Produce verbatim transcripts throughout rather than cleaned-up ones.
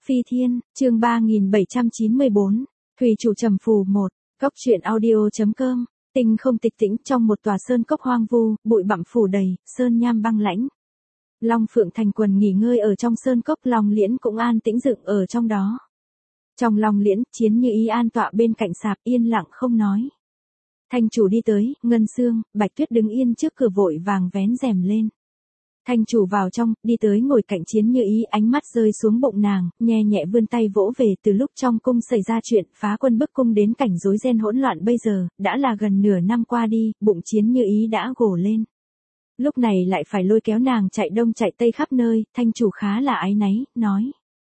Phi Thiên, chương ba nghìn bảy trăm chín mươi bốn, Thủy chủ trầm phù một, Cốc truyện audio.com, tinh không tịch tĩnh trong một tòa sơn cốc hoang vu, bụi bặm phủ đầy, sơn nham băng lãnh. Long Phượng thành quần nghỉ ngơi ở trong sơn cốc, Long Liễn cũng an tĩnh dựng ở trong đó. Trong Long Liễn, Chiến Như Ý an tọa bên cạnh sạp yên lặng không nói. Thành chủ đi tới, Ngân Sương, Bạch Tuyết đứng yên trước cửa vội vàng vén rèm lên. Thành chủ vào trong, đi tới ngồi cạnh Chiến Như Ý, ánh mắt rơi xuống bụng nàng, nhẹ nhẹ vươn tay vỗ về. Từ lúc trong cung xảy ra chuyện phá quân bức cung đến cảnh rối ren hỗn loạn bây giờ, đã là gần nửa năm qua đi, bụng Chiến Như Ý đã gồ lên. Lúc này lại phải lôi kéo nàng chạy đông chạy tây khắp nơi, thành chủ khá là áy náy, nói.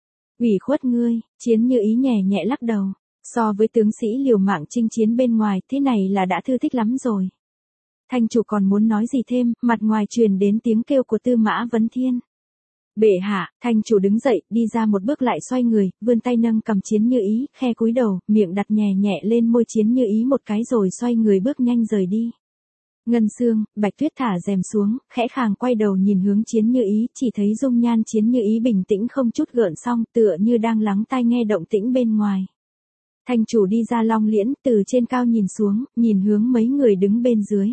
Ủy khuất ngươi, Chiến Như Ý nhẹ nhẹ lắc đầu. So với tướng sĩ liều mạng chinh chiến bên ngoài, thế này là đã thư thích lắm rồi. Thành chủ còn muốn nói gì thêm, mặt ngoài truyền đến tiếng kêu của Tư Mã Vấn Thiên. Bệ hạ, thành chủ đứng dậy, đi ra một bước lại xoay người, vươn tay nâng cầm Chiến Như Ý, khe cúi đầu, miệng đặt nhẹ nhẹ lên môi Chiến Như Ý một cái rồi xoay người bước nhanh rời đi. Ngân Sương, Bạch Tuyết thả rèm xuống, khẽ khàng quay đầu nhìn hướng Chiến Như Ý, chỉ thấy dung nhan Chiến Như Ý bình tĩnh không chút gợn sóng, tựa như đang lắng tai nghe động tĩnh bên ngoài. Thành chủ đi ra Long Liễn, từ trên cao nhìn xuống, nhìn hướng mấy người đứng bên dưới.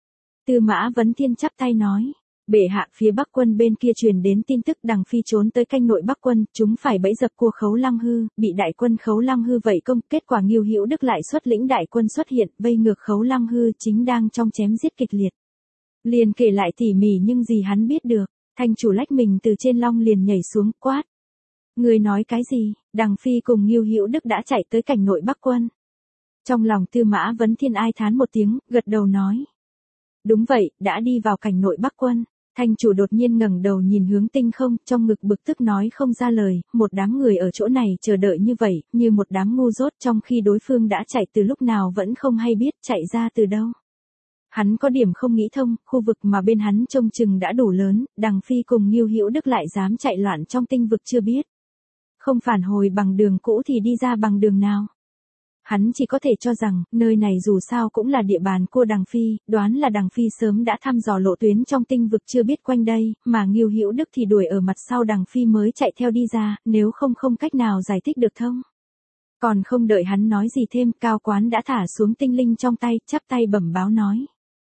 Tư Mã Vấn Thiên chắp tay nói, bệ hạ, phía Bắc quân bên kia truyền đến tin tức Đằng Phi trốn tới canh nội Bắc quân, chúng phải bẫy dập của Khấu Lăng Hư, bị đại quân Khấu Lăng Hư vây công, kết quả Ngưu Hữu Đức lại xuất lĩnh đại quân xuất hiện, vây ngược Khấu Lăng Hư, chính đang trong chém giết kịch liệt. Liền kể lại tỉ mỉ nhưng gì hắn biết được, thành chủ lách mình từ trên long liền nhảy xuống, quát. Người nói cái gì? Đằng Phi cùng Ngưu Hữu Đức đã chạy tới cảnh nội Bắc quân. Trong lòng Tư Mã Vấn Thiên ai thán một tiếng, gật đầu nói. Đúng vậy, đã đi vào cảnh nội Bắc quân. Thành chủ đột nhiên ngẩng đầu nhìn hướng tinh không, trong ngực bực tức nói không ra lời, một đám người ở chỗ này chờ đợi như vậy, như một đám ngu dốt, trong khi đối phương đã chạy từ lúc nào vẫn không hay biết chạy ra từ đâu. Hắn có điểm không nghĩ thông, khu vực mà bên hắn trông chừng đã đủ lớn, Đằng Phi cùng Ngưu Hữu Đức lại dám chạy loạn trong tinh vực chưa biết. Không phản hồi bằng đường cũ thì đi ra bằng đường nào. Hắn chỉ có thể cho rằng, nơi này dù sao cũng là địa bàn của Đằng Phi, đoán là Đằng Phi sớm đã thăm dò lộ tuyến trong tinh vực chưa biết quanh đây, mà Ngưu Hữu Đức thì đuổi ở mặt sau Đằng Phi mới chạy theo đi ra, nếu không không cách nào giải thích được thông. Còn không đợi hắn nói gì thêm, Cao Quán đã thả xuống tinh linh trong tay, chắp tay bẩm báo nói.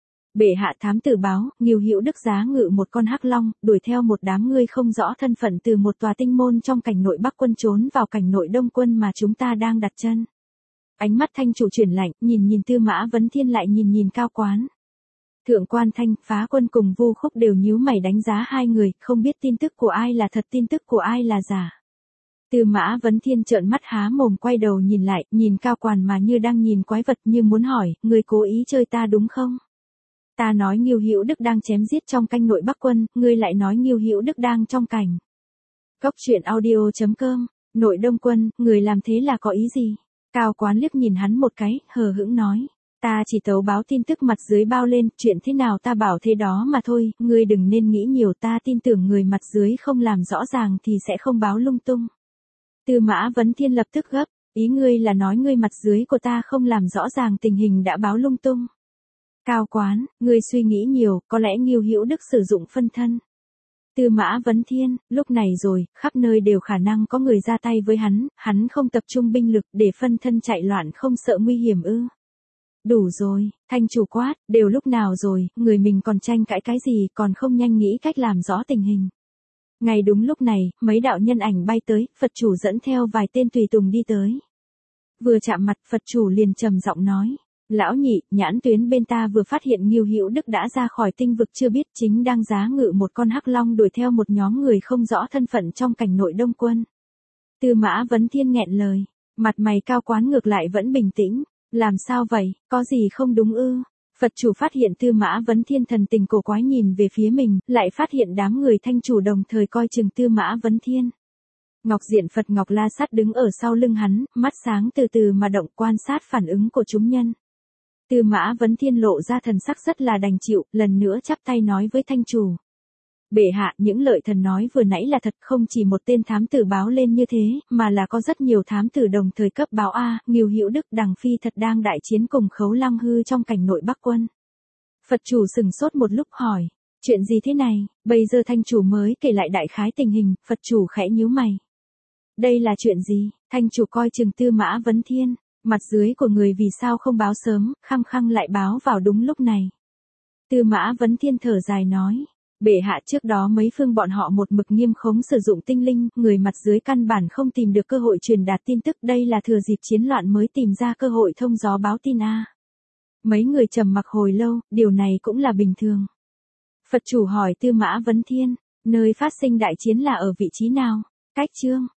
Bệ hạ, thám tử báo, Ngưu Hữu Đức giá ngự một con hắc long, đuổi theo một đám ngươi không rõ thân phận từ một tòa tinh môn trong cảnh nội Bắc quân trốn vào cảnh nội Đông quân mà chúng ta đang đặt chân. Ánh mắt thành chủ chuyển lạnh, nhìn nhìn Tư Mã Vấn Thiên lại nhìn nhìn Cao Quán. Thượng quan Thanh, Phá Quân cùng Vu Khúc đều nhíu mày đánh giá hai người, không biết tin tức của ai là thật, tin tức của ai là giả. Tư Mã Vấn Thiên trợn mắt há mồm quay đầu nhìn lại, nhìn Cao Quán mà như đang nhìn quái vật, như muốn hỏi, người cố ý chơi ta đúng không? Ta nói Ngưu Hữu Đức đang chém giết trong canh nội Bắc quân, ngươi lại nói Ngưu Hữu Đức đang trong cảnh. Cốc truyện audio.com, nội Đông quân, người làm thế là có ý gì? Cao Quán liếc nhìn hắn một cái, hờ hững nói. Ta chỉ tấu báo tin tức mặt dưới bao lên, chuyện thế nào ta bảo thế đó mà thôi, ngươi đừng nên nghĩ nhiều, ta tin tưởng người mặt dưới không làm rõ ràng thì sẽ không báo lung tung. Tư Mã Vấn Thiên lập tức gấp, ý ngươi là nói ngươi mặt dưới của ta không làm rõ ràng tình hình đã báo lung tung. Cao Quán, ngươi suy nghĩ nhiều, có lẽ Ngưu Hữu Đức sử dụng phân thân. Tư Mã Vấn Thiên, lúc này rồi, khắp nơi đều khả năng có người ra tay với hắn, hắn không tập trung binh lực để phân thân chạy loạn không sợ nguy hiểm ư. Đủ rồi, thành chủ quát, đều lúc nào rồi, người mình còn tranh cãi cái gì, còn không nhanh nghĩ cách làm rõ tình hình. Ngay đúng lúc này, mấy đạo nhân ảnh bay tới, Phật chủ dẫn theo vài tên tùy tùng đi tới. Vừa chạm mặt, Phật chủ liền trầm giọng nói. Lão nhị, nhãn tuyến bên ta vừa phát hiện Ngưu Hữu Đức đã ra khỏi tinh vực chưa biết, chính đang giá ngự một con hắc long đuổi theo một nhóm người không rõ thân phận trong cảnh nội Đông quân. Tư Mã Vấn Thiên nghẹn lời, mặt mày Cao Quán ngược lại vẫn bình tĩnh, làm sao vậy, có gì không đúng ư? Phật chủ phát hiện Tư Mã Vấn Thiên thần tình cổ quái nhìn về phía mình, lại phát hiện đám người thanh chủ đồng thời coi chừng Tư Mã Vấn Thiên. Ngọc Diện Phật Ngọc La Sát đứng ở sau lưng hắn, mắt sáng từ từ mà động quan sát phản ứng của chúng nhân. Tư Mã Vấn Thiên lộ ra thần sắc rất là đành chịu, lần nữa chắp tay nói với thanh chủ. Bệ hạ, những lời thần nói vừa nãy là thật, không chỉ một tên thám tử báo lên như thế, mà là có rất nhiều thám tử đồng thời cấp báo a, Ngưu Hữu Đức Đằng Phi thật đang đại chiến cùng Khấu Lăng Hư trong cảnh nội Bắc quân. Phật chủ sừng sốt một lúc hỏi, chuyện gì thế này? Bây giờ thanh chủ mới kể lại đại khái tình hình, Phật chủ khẽ nhíu mày. Đây là chuyện gì? Thanh chủ coi chừng Tư Mã Vấn Thiên, mặt dưới của người vì sao không báo sớm, khăng khăng lại báo vào đúng lúc này. Tư Mã Vấn Thiên thở dài nói, bệ hạ trước đó mấy phương bọn họ một mực nghiêm khống sử dụng tinh linh, người mặt dưới căn bản không tìm được cơ hội truyền đạt tin tức, đây là thừa dịp chiến loạn mới tìm ra cơ hội thông gió báo tin a. Mấy người trầm mặc hồi lâu, điều này cũng là bình thường. Phật chủ hỏi Tư Mã Vấn Thiên, nơi phát sinh đại chiến là ở vị trí nào? Cách chương